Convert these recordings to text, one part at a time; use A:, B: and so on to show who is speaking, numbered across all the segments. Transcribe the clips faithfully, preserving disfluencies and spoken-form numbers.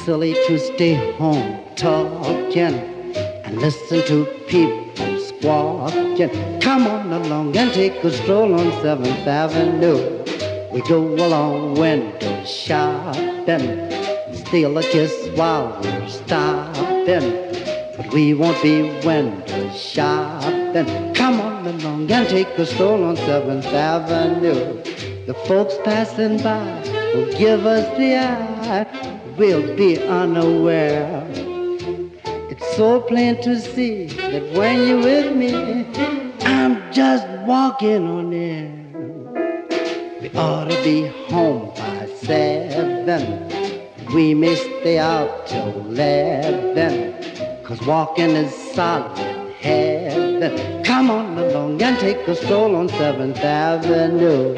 A: silly to stay home talking and listen to people squawking. Come on along and take a stroll on seventh Avenue. We go along window shopping, steal a kiss while we're stopping. But we won't be window shopping. Come on along and take a stroll on seventh Avenue. The folks passing by will give us the eye. We'll be unaware. It's so plain to see that when you're with me, I'm just walking on air. We ought to be home by seven. We may stay out till eleven, 'cause walking is solid heaven. Come on along and take a stroll on seventh Avenue.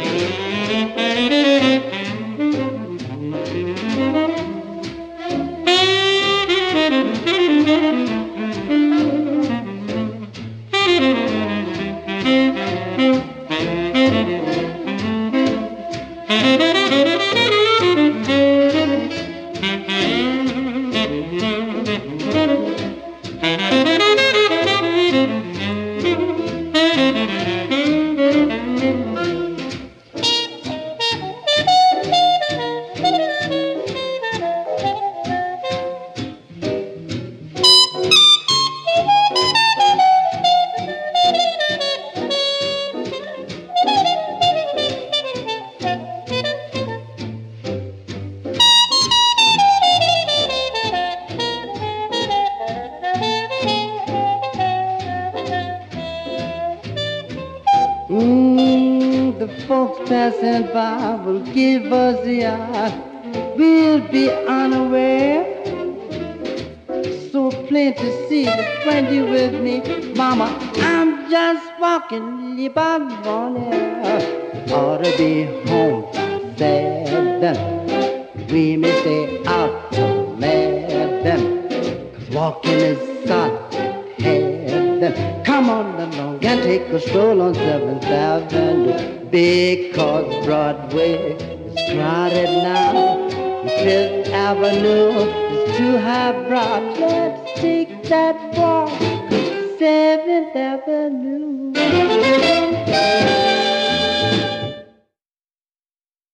A: Mm, the folks passing by will give us the eye. We'll be unaware. So plain to see that when you're with me, Mama, I'm just walking the bonbonniere. Ought to be home by seven. We may stay out till eleven, 'cause walking is solid heaven. Come on along and take a stroll on seventh Avenue, because Broadway is crowded now. Fifth Avenue is too high broad. Let's take that walk, seventh Avenue.